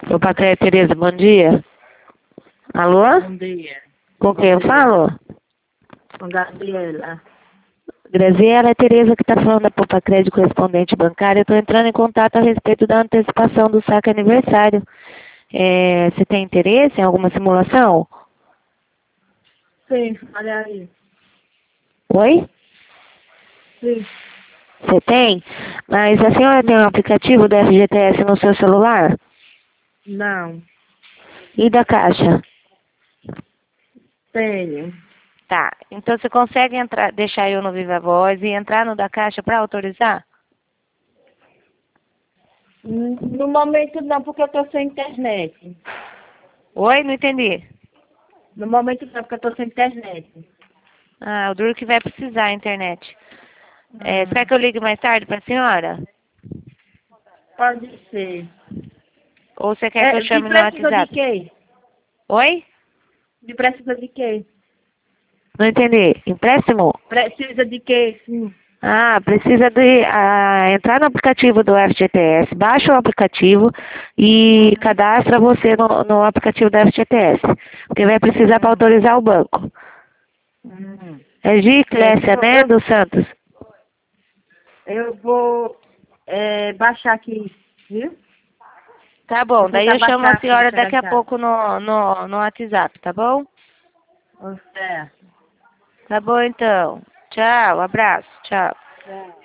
Opa, Tereza, bom dia. Alô? Bom dia. Com quem eu falo? Com Gabriela. Graziela, é Tereza que está falando da Poupa Crédito Correspondente Bancária. Eu estou entrando em contato a respeito da antecipação do saque aniversário. Você tem interesse em alguma simulação? Sim, olha aí. Oi? Sim. Você tem? Mas a senhora tem um aplicativo do FGTS no seu celular? Não, E da Caixa? tenho. Tá. Então você consegue entrar, deixar eu no Viva Voz e entrar no da Caixa para autorizar? No momento não, porque eu tô sem internet. Oi? Não entendi. No momento não, porque eu tô sem internet. Ah, o duro que vai precisar a internet. Você quer que eu ligue mais tarde para a senhora? Pode ser. Ou você quer que eu De chame no precisa de WhatsApp? quê? Oi? De precisa de quê? Não entendi. Empréstimo? Precisa de quê? Sim. Ah, precisa de entrar no aplicativo do FGTS, baixa o aplicativo e cadastra você no aplicativo do FGTS, porque vai precisar para autorizar o banco. Hum. É Giclésia, né, dos Santos? Eu vou baixar aqui, viu? Tá bom, Vou daí tentar eu chamo baixar a aqui, senhora daqui a cadastrar. pouco no WhatsApp, tá bom? Certo. Tá bom então. Tchau, abraço, tchau. Certo.